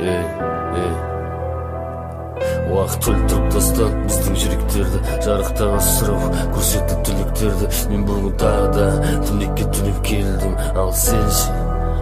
Уақыт өлтіріп тастады біздің жүректерді, жарықтаған сұрау көрсетті түлектерді. Мен бүгін тағы да түнекке түнеп келдім, ал сен ше,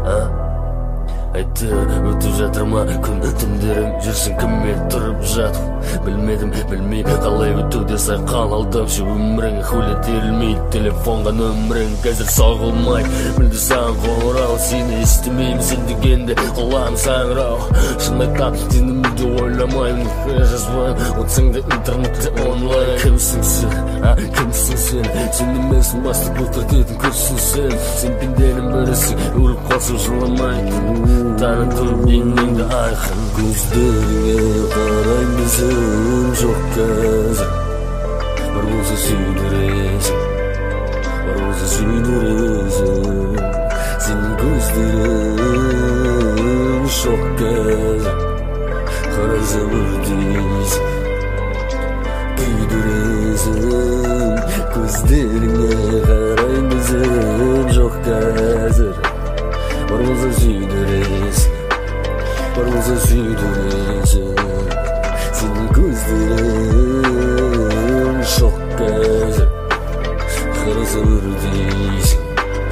айтты өтіп жатыр ма күн түндерім, жүрсің кіммен тұрып жатып білмедім, білмей қалай өтуде сайқан алдамшы өмірің хуле терілмейді телефонға нөмірің қазір соғылмай мүлде саған қоңырау сені естімеймін сен дегенде құлағым саңырау шын айтам сені мүлде ойламаймын жазбаймын отсың да интернетте онлайн кімсің сен сен емессің басты бұлтыртетін көрсің сен пенденің бірісің өліп қалсың жыламай танытып денеңді айқын көздеріңе қараймын жоқ қазір бар болса сүйдіресің бар болса сүйдіресің сенің көздерің жоқ қазір қарасам өртейсің күйдіресің көздеріңе қараймын жоқ қазір бар болса сүйдіресің бар болса сүйдіресің сенің көздерің жоқ қазір қарасам өртейсің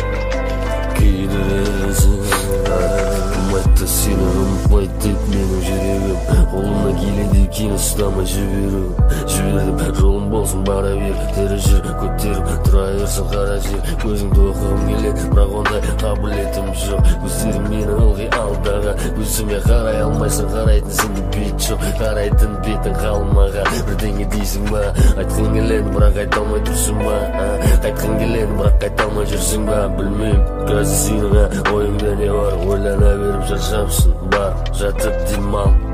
күйдіресің ұмайтты сені ұмытпайды деп менің жүрегім қолына келеді екен ұстамай жібердім жолым болсын бара бер тері жүр көтеріп тұра берсін қара жер көзіңді оқығым келеді бірақ ондай қабілетім жоқ көздерің мені ылғи алдағы көзіме қарай алмайсың қарайтын сенде бет жоқ қарайтын бетің қалмаған бірдеңе дейсің ба айтқың келеді бірақ айта алмай тұрсың ба қайтқың келеді бірақ қайта алмай жүрсің ба білмеймін қазір сенің ойыңда не бар ойлана беріп шаршапсың бар жатып демал